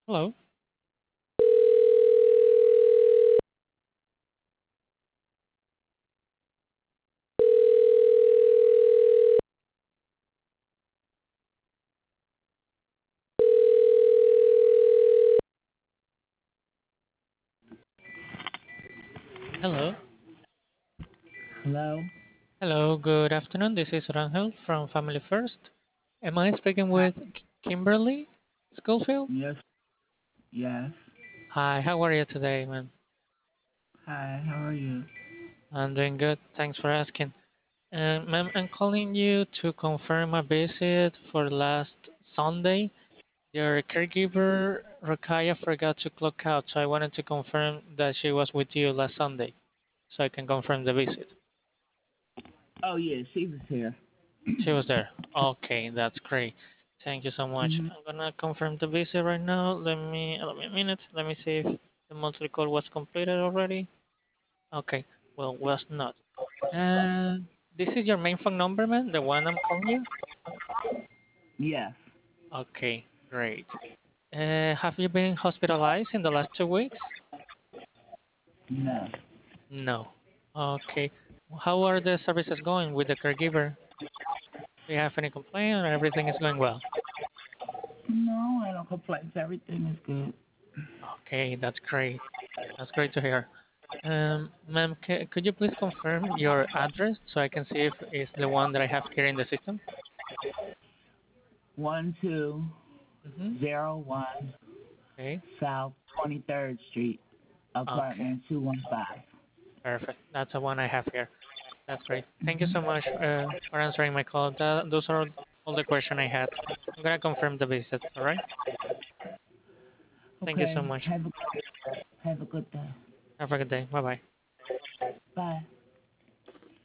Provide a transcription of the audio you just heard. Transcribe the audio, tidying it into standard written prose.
Hello. Hello. Hello. Hello. Good afternoon. This is Rangel from Family First. Am I speaking Hi. with Kimberly Schofield? Yes. Yes. Hi. How are you today, man? Hi. How are you? I'm doing good. Thanks for asking. Ma'am, I'm calling you to confirm a visit for last Sunday. Your caregiver, Rakaya, forgot to clock out, so I wanted to confirm that she was with you last Sunday, so I can confirm the visit. Oh yeah, she was here. She was there. Okay, that's great. Thank you so much. Mhm. I'm gonna confirm the visit right now. Let me a minute. Let me see if the monthly call was completed already. Okay, well, was not. And this is your main phone number, man, the one I'm calling you? Yes. Okay, great. Have you been hospitalized in the last 2 weeks? No. No. Okay. How are the services going with the caregiver? Do you have any complaint or everything is going well? No, I don't complain. Everything is good. Okay, that's great. That's great to hear. Ma'am, could you please confirm your address so I can see if it's the one that I have here in the system? 1201 Mm-hmm. Okay. South 23rd Street, Okay. apartment 215. Perfect. That's the one I have here. That's great. Thank you so Mhm. much for answering my call. Those are all the questions I had. I'm gonna confirm the visit. All right. Thank you so Okay. much. Have a good day. Have a good day. Bye bye. Bye.